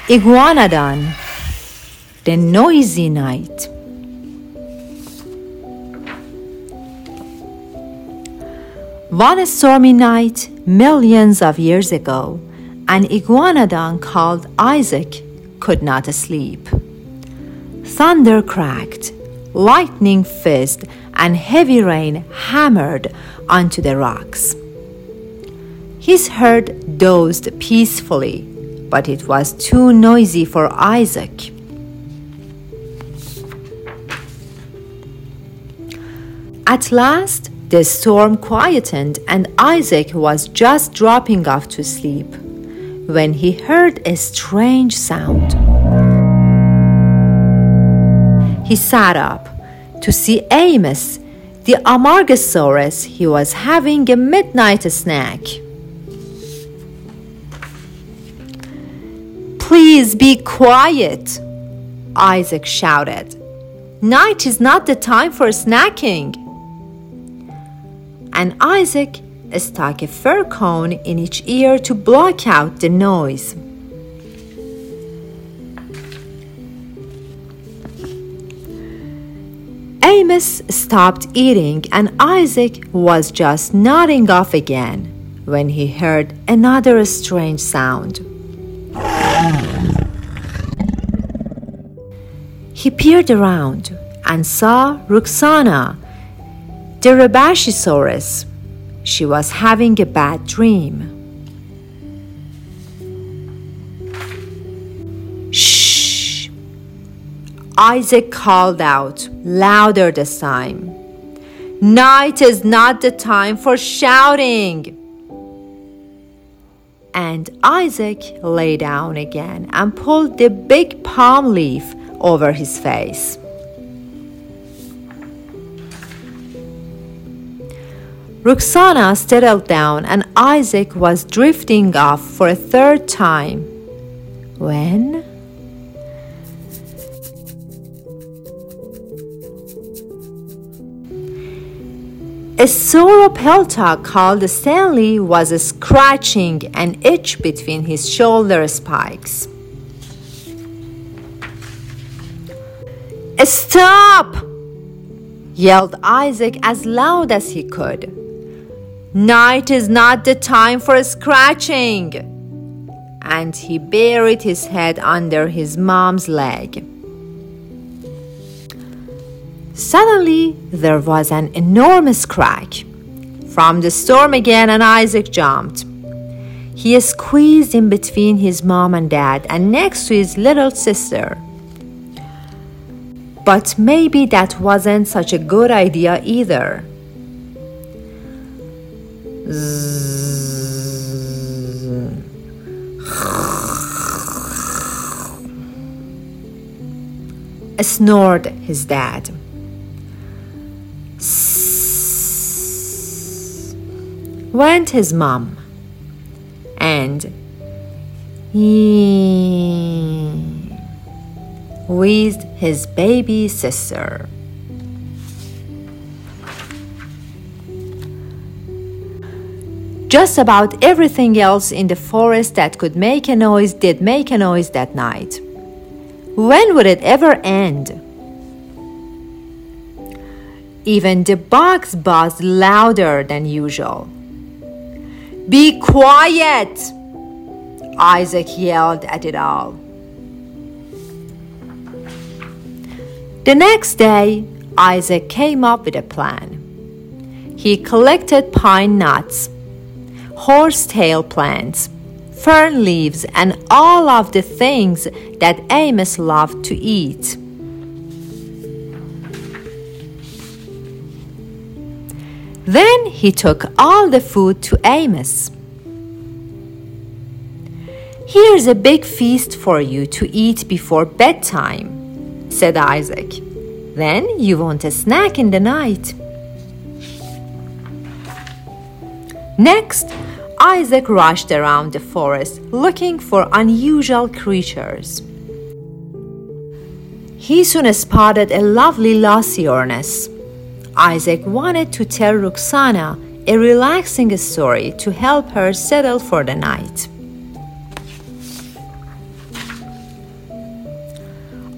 Iguanodon, the noisy night. One stormy night, millions of years ago, an iguanodon called Isaac could not sleep. Thunder cracked, lightning fizzed, and heavy rain hammered onto the rocks. His herd dozed peacefully, but it was too noisy for Isaac. At last, the storm quietened and Isaac was just dropping off to sleep when he heard a strange sound. He sat up to see Amos, the Amargasaurus. He was having a midnight snack. "Please be quiet," Isaac shouted. "Night is not the time for snacking." And Isaac stuck a fir cone in each ear to block out the noise. Amos stopped eating and Isaac was just nodding off again when he heard another strange sound. He peered around and saw Roxana, the Rebbachisaurus. She was having a bad dream. "Shh!" Isaac called out, louder this time. "Night is not the time for shouting." And Isaac lay down again and pulled the big palm leaf over his face. Roxana settled down and Isaac was drifting off for a third time when a sauropelta called Stanley was scratching an itch between his shoulder spikes. "Stop!" yelled Isaac as loud as he could. "Night is not the time for scratching." And he buried his head under his mom's leg. Suddenly, there was an enormous crack. From the storm again, and Isaac jumped. He squeezed in between his mom and dad and next to his little sister. But maybe that wasn't such a good idea either. Snored his dad. Went his mom. And wheezed his baby sister. Just about everything else in the forest that could make a noise did make a noise that night. When would it ever end? Even the bugs buzzed louder than usual. "Be quiet!" Isaac yelled at it all. The next day, Isaac came up with a plan. He collected pine nuts, horsetail plants, fern leaves, and all of the things that Amos loved to eat. Then he took all the food to Amos. "Here's a big feast for you to eat before bedtime," said Isaac. "Then you won't snack in the night." Next, Isaac rushed around the forest looking for unusual creatures. He soon spotted a lovely Lasiornis. Isaac wanted to tell Roxana a relaxing story to help her settle for the night.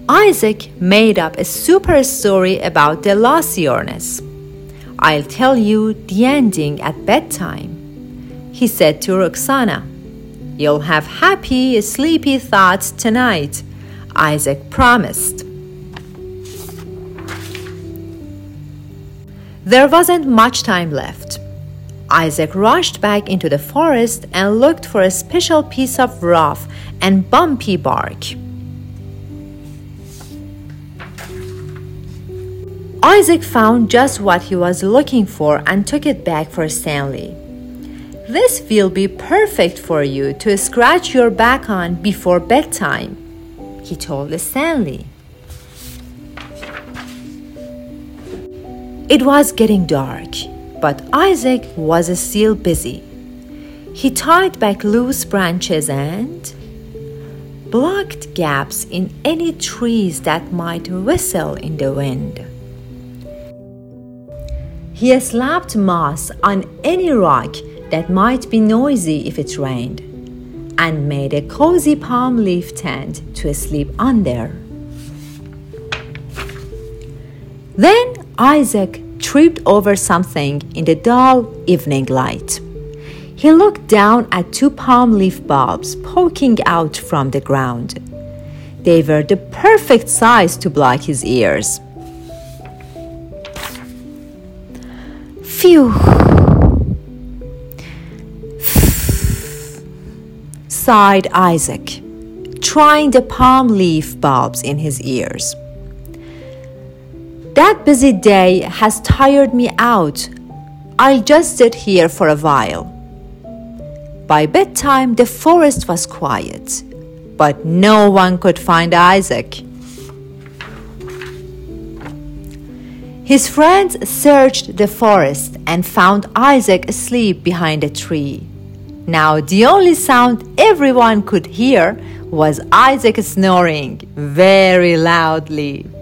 Isaac made up a super story about the lost Uranus. "I'll tell you the ending at bedtime," he said to Roxana. "You'll have happy, sleepy thoughts tonight," Isaac promised. There wasn't much time left. Isaac rushed back into the forest and looked for a special piece of rough and bumpy bark. Isaac found just what he was looking for and took it back for Stanley. "This will be perfect for you to scratch your back on before bedtime," he told Stanley. It was getting dark, but Isaac was still busy. He tied back loose branches and blocked gaps in any trees that might whistle in the wind. He slapped moss on any rock that might be noisy if it rained, and made a cozy palm leaf tent to sleep under. Then Isaac tripped over something in the dull evening light. He looked down at two palm leaf bulbs poking out from the ground. They were the perfect size to block his ears. "Phew," sighed Isaac, trying the palm leaf bulbs in his ears. "That busy day has tired me out. I'll just sit here for a while." By bedtime, the forest was quiet, but no one could find Isaac. His friends searched the forest and found Isaac asleep behind a tree. Now the only sound everyone could hear was Isaac snoring very loudly.